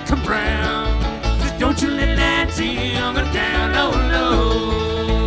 come round. Just don't you let that deal go down, no, no.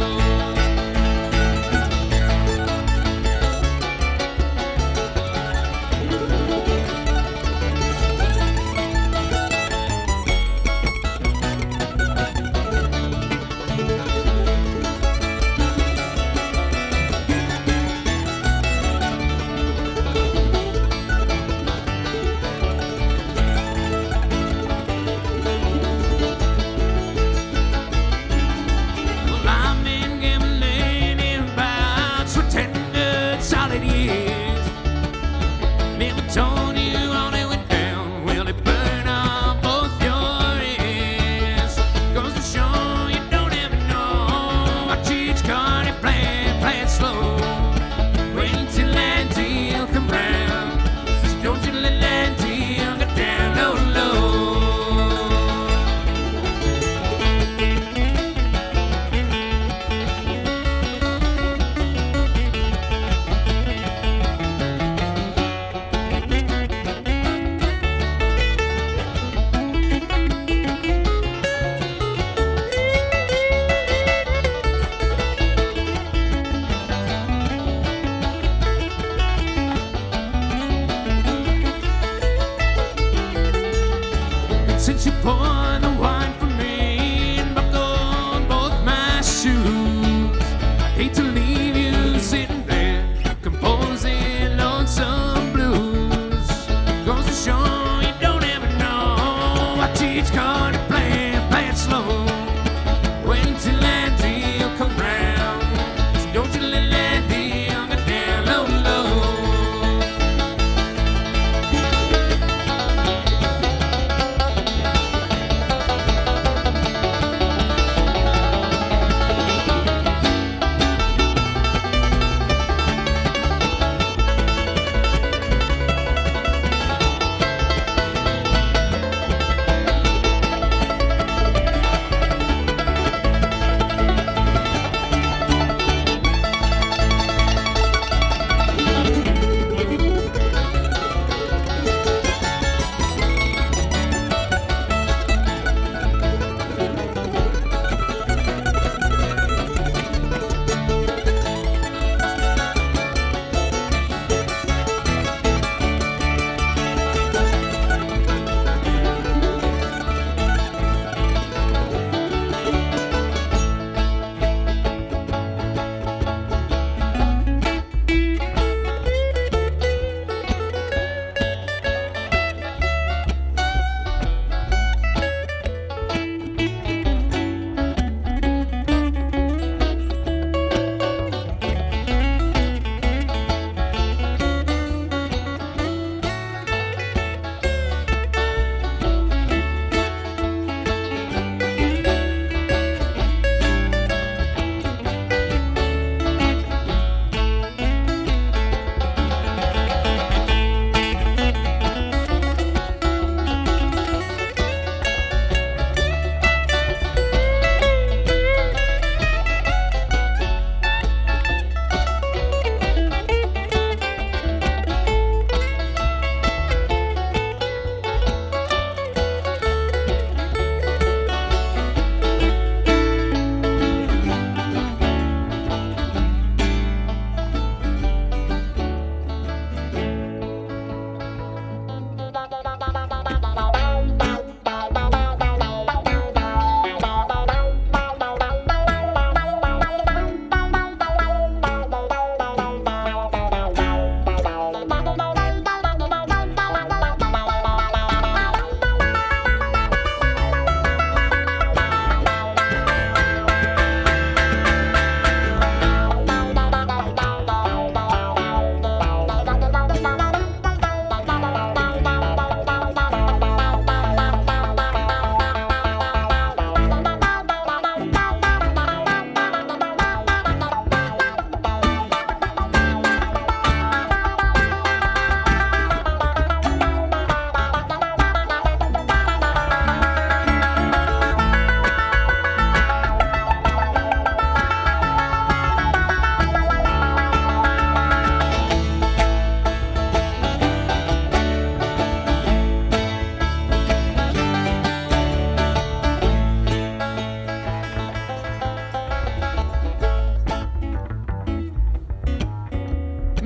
Since you poured the wine for me and buckled both my shoes, I hate to leave you sitting there composing lonesome blues. Goes to show you don't ever know. I teach card to play it slow. Wait till that deal come round. So don't you let that deal go down low, low.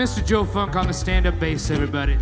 Mr. Joe Funk on the stand-up bass, everybody.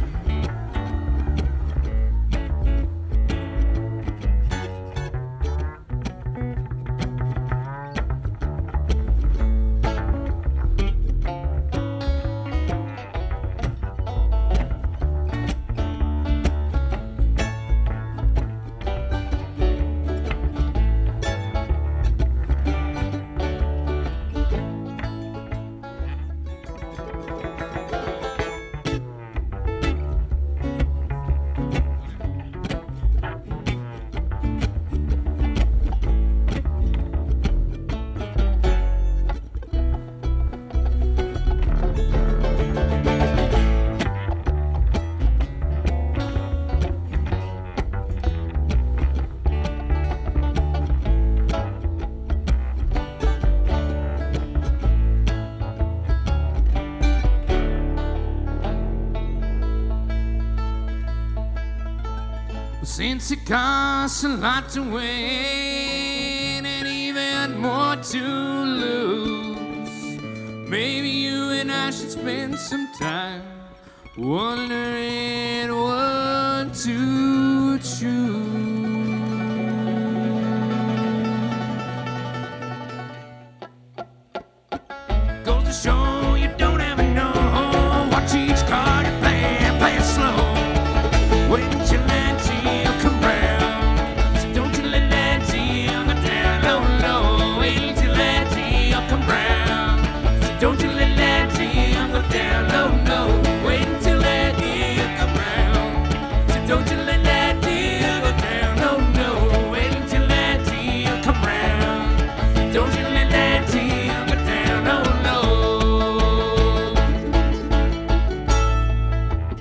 Since it costs a lot to win and even more to lose, maybe you and I should spend some time wondering what to choose. Goes to show